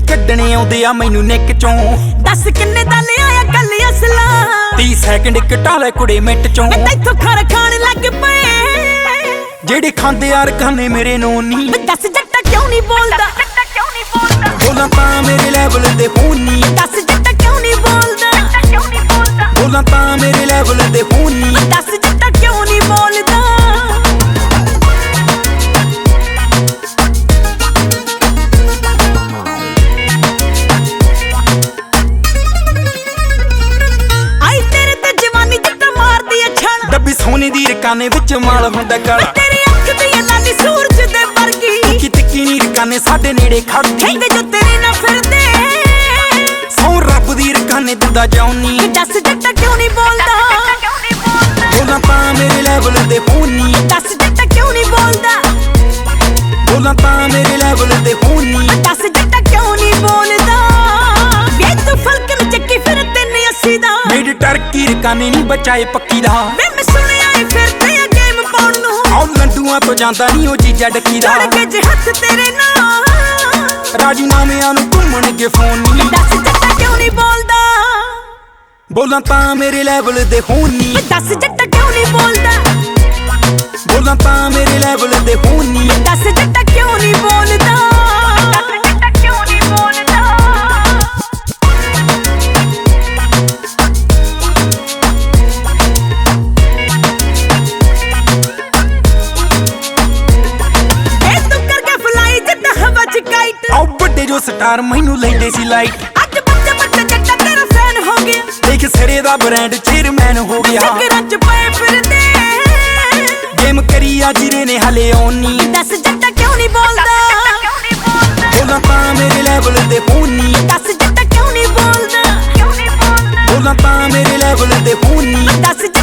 ਕੱਢਣੇ ਆਉਂਦੇ ਆ ਮੈਨੂੰ ਨਿੱਕ ਚੋਂ। ਦੱਸ ਕਿੰਨੇ ਦਾ ਲਿਆਇਆ ਕੱਲ ਅਸਲਾ 30 ਸੈਕਿੰਡ ਘਟਾਲੇ ਕੁੜੇ ਮਿੰਟ ਚੋਂ। ਮੈਂ ਤੈਥੋਂ ਖਰ ਖਾਣ ਲੱਗ ਪਏ ਜਿਹੜੇ ਖਾਂਦੇ ਯਾਰ ਖਾਨੇ ਮੇਰੇ ਨੋਨੀ। ਦੱਸ ਜੱਟਾ ਕਿਉਂ ਨਹੀਂ ਬੋਲਦਾ ਬੋਲਾਂ ਤਾਂ ਮੇਰੇ ਲੈਵਲ ਦੇ ਹੋਣੀ। ਦੱਸ ਜੱਟਾ ਕਿਉਂ ਨਹੀਂ ਬੋਲਦਾ ਬੋਲਾਂ ਤਾਂ ਮੇਰੇ ਲੈਵਲ ਦੇ ਹੋਣੀ। ਦੱਸ ਜੱਟਾ ਕਿਉਂ ਨਹੀਂ ਬੋਲਦਾ ਆਈ ਤੇਰੇ ਤੇ ਜਵਾਨੀ ਜੱਟਾ ਮਾਰਦੀ ਏ ਛਣ। ਡੱਬੀ ਸੋਨੇ ਦੀ ਰਕਾਨੇ ਵਿੱਚ ਮਾਲ ਹੁੰਦਾ ਕਾਲਾ। ਤੇਰੀ ਅੱਖ ਤੇ ਇਹ ਲਾਲੀ ਸੂਰਜ ਦੇ ਵਰਗੀ ਤਿੱਕੀ ਨੀ ਰਕਾਨੇ ਸਾਡੇ ਨੇੜੇ ਖੜਦੀ। ਕਹਿੰਦੇ ਜੋ ਤੇਰੇ ਨਾਲ ਫਿਰਦੇ ਸੌ ਰੱਬ ਦੀ ਰਕਾਨੇ ਦਿੰਦਾ ਜਾਉਨੀ। ਦੱਸ ਜੱਟਾ ਕਿਉਂ ਨਹੀਂ ਬੋਲਦਾ ਬੋਲਾਂ ਤਾਂ ਮੇਰੇ ਲੈਵਲ ਦੇ ਹੋਣੀ। ਦੱਸ ਜੱਟਾ ਕਿਉਂ ਨਹੀਂ ਬੋਲਦਾ ਬੋਲਾਂ ਤਾਂ ਮੇਰੇ ਲੈਵਲ ਦੇ ਹੋਣੀ। ਦੱਸ ਜੱਟਾ ਕਿਉਂ ਨਹੀਂ ਬੋਲਦਾ ਵੇ ਤੂੰ ਫਲਕ ਨੂੰ ਚੱਕੀ ਫਿਰ 380 ਦਾ। ਮੇਰੀ ਟਰਕੀ ਰਕਾਨੇ ਨਹੀਂ ਬਚਾਏ ਪੱਕੀ ਦਾ। ਵੇ ਮੈਂ ਸੁਣਿਆ ਏ ਫਿਰਦੇ ਆ ਗੇਮ ਪਾਉਣ ਨੂੰ। ਆਉ ਲੰਡੂਆਂ ਤੋਂ ਜਾਂਦਾ ਨਹੀਂ ਉਹ ਜੀਜਾ ਡੱਕੀ ਦਾ। ਚੜ ਕੇ ਜੇ ਹੱਥ ਤੇਰੇ ਨਾਲ ਰਾਜੀਨਾਮਿਆਂ ਨੂੰ ਘੁੰਮਣਗੇ ਫੋਨ ਨਹੀਂ। ਦੱਸ ਜੱਟਾ ਕਿਉਂ ਨਹੀਂ ਬੋਲਦਾ ਬੋਲਾਂ ਤਾਂ ਮੇਰੇ ਲੈਵਲ ਦੇ ਹੋਣੀ। ਦੱਸ ਜੱਟਾ ਕਿਉਂ ਨਹੀਂ ਬੋਲਦਾ ਬੋਲਾਂ ਤਾਂ ਮੇਰੇ ਲੈਵਲ ਦੇ ਹੋਣੀ। ਦੱਸ ਜੱਟਾ ਕਿਉਂ ਨਹੀਂ ਬੋਲਦਾ ਇਹ ਤੂੰ ਕਰਕੇ ਫਲਾਈ ਜੱਟਾ ਹਵਾ ਚ ਕਾਈਟ। ਆਉ ਵੱਡੇ ਜੋ ਸਟਾਰ ਮੈਨੂੰ ਲੈਂਦੇ ਸੀ ਲਾਈਟ। ਅੱਜ ਬੱਚੇ ਬੱਚੇ ਜੱਟਾ ਤੇਰਾ ਫੈਨ ਹੋ ਗਿਆ। ਦੇਖ ਸਿਰੇ ਦਾ ਬ੍ਰਾਂਡ ਚੇਅਰਮੈਨ ਹੋ ਗਿਆ। ਫਿਕਰਾਂ ਚ ਪਏ ਫਿਰਦੇ ਗੇਮ ਕਰੀ ਆ ਜਿਰੇ ਨੇ ਹਲੇ ਆਉਣੀ। ਦੱਸ ਜੱਟਾ ਕਿਉਂ ਨਹੀਂ ਬੋਲਦਾ ਬੋਲਾਂ ਤਾਂ ਮੇਰੇ ਲੈਵਲ ਦੇ ਹੋਣੀ। ਦੱਸ ਜੱਟਾ ਕਿਉਂ ਨਹੀਂ ਬੋਲਦਾ ਬੋਲਾਂ ਤਾਂ ਮੇਰੇ ਲੈਵਲ ਦੇ ਹੋਣੀ। ਦੱਸ